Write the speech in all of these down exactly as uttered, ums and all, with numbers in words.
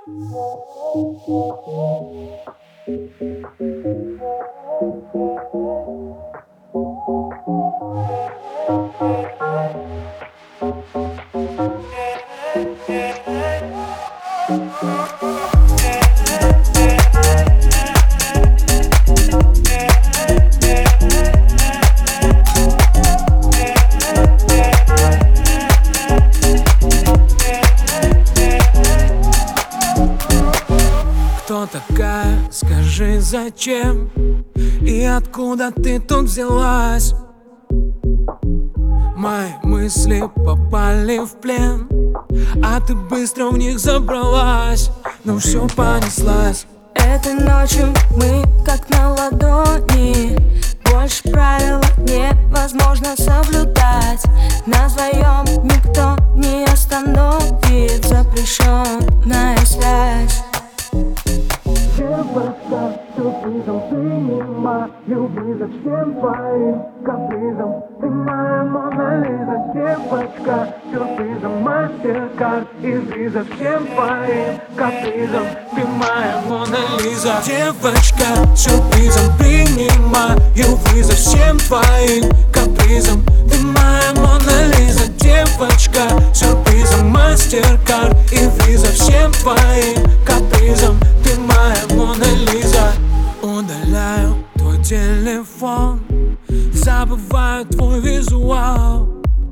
Кто такая, скажи, зачем и откуда ты тут взялась? Мои мысли попали в плен, а ты быстро в них забралась. Ну все, понеслась. Этой ночью мы как на ладони, больше правил невозможно соблюдать. Нас вдвоем никто не остановит, запрещенная связь. Девочка, сюрпризом принимаю вызов всем твоим капризом. Ты моя Мона Лиза, девочка, сюрпризом мастер-карт из виза всем твоим капризом. Ты моя Мона Лиза, девочка, сюрпризом принимаю вызов всем твоим капризом. Ты моя Мона Лиза, девочка, сюрпризом мастер-карт и виза всем твоим капризом. Ты моя Мона Лиза. Удаляю твой телефон, забываю твой визуал.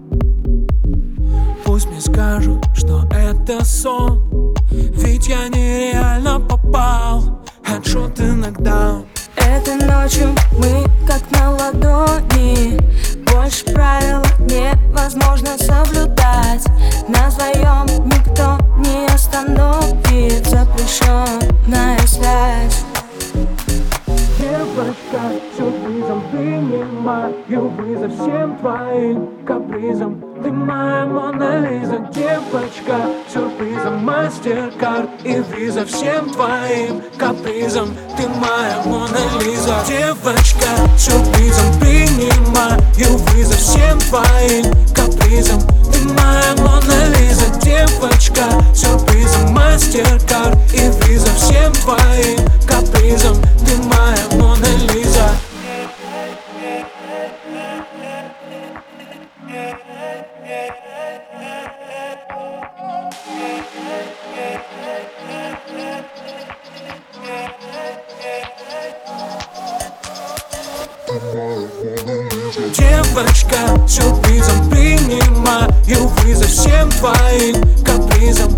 Пусть мне скажут, что это сон, ведь я нереально попал. Хедшот и нокдаун. Этой ночью мы как на ладони, больше правил невозможно соблюдать. Нас вдвоем никто не остановит, запрещенная связь. Девочка, сюрпризом принимаю вызов всем твоим капризом. Ты моя Мона Лиза, девочка, сюрпризом мастер-карт и виза всем твоим капризом. Ты моя Мона Лиза, девочка, сюрпризом принимаю вызов всем твоим капризом. Ты моя Мона Лиза, девочка, сюрпризом мастер-карт и виза всем твоим капризом. Ты моя Мона Лиза. Девочка, сюрпризом принимаю вызов всем твоим капризом.